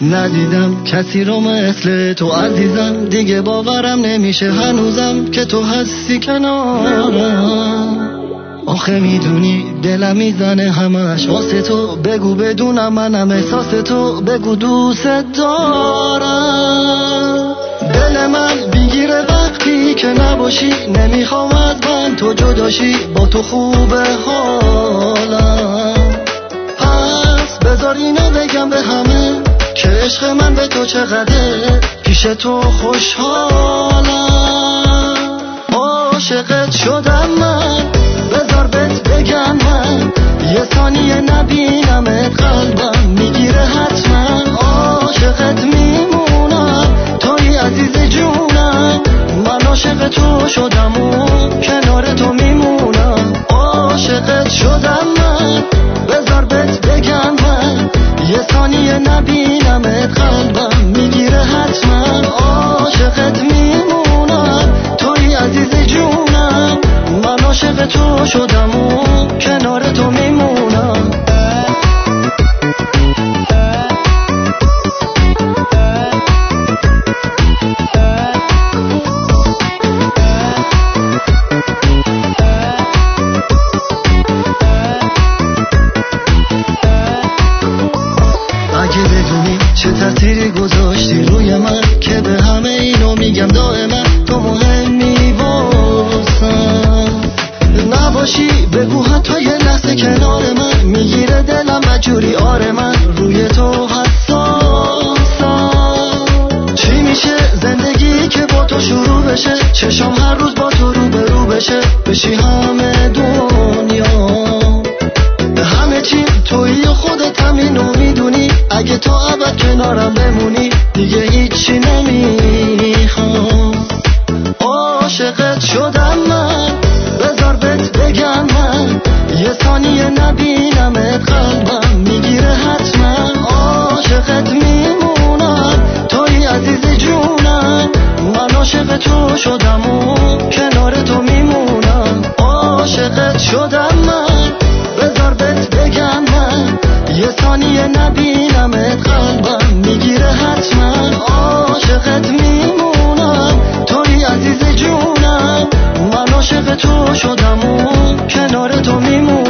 ندیدم کسی رو مثل تو عزیزم، دیگه باورم نمیشه هنوزم که تو هستی کنارم. آخه میدونی دلم میزنه همش واسه تو، بگو بدونم منم احساس تو، بگو دوست دارم. دل من بیگیره وقتی که نباشی، نمیخوام از من تو جداشی، با تو خوبه حالم. پس بذار اینو بگم به همه که عشق من به تو چقدره، پیش تو خوشحالم. عاشقت شدم من، بذار بهت بگم من، یه ثانیه نبینمت قلبم میگیره حتما. عاشقت میمونم، توی عزیز جونم، من عاشق تو شدم و کنار تو میمونم. عاشقت شدم من، بذار بهت بگم من، یه ثانیه نبینمت قلبم میگیره حتما. عاشقت میمونم، توی عزیز جونم، من عاشق تو شدم و کنار تو میمونم. اگه بدونی چه تأثیری گذاشتی روی من، که به همه اینو میگم دائما تو مهمی واسم. نباشی بگو حتی یه لحظه کنار من، میگیره دلم مجوری آره من روی تو حساسم. چی میشه زندگی که با تو شروع بشه، چشم هر روز با تو رو به رو بشه، بشی همه دنیا. همه چی تویی و خودت همینو میدونی، اگه تا ابد کنارم بمونی دیگه هیچی نمیخوام. عاشقت شدم من، بذار بهت بگم من، یه ثانیه نبینمت قلبم میگیره حتما. عاشقت میمونم، توی عزیز جونم، من عاشق تو شدم و کنار تو میمونم. عاشقت شدم من، بذار بهت بگم من، یه ثانیه نبینمت قلبم میگیره حتما. عاشقت میمونم، توی عزیز جونم، من عاشق تو شدم و کنار تو میمونم.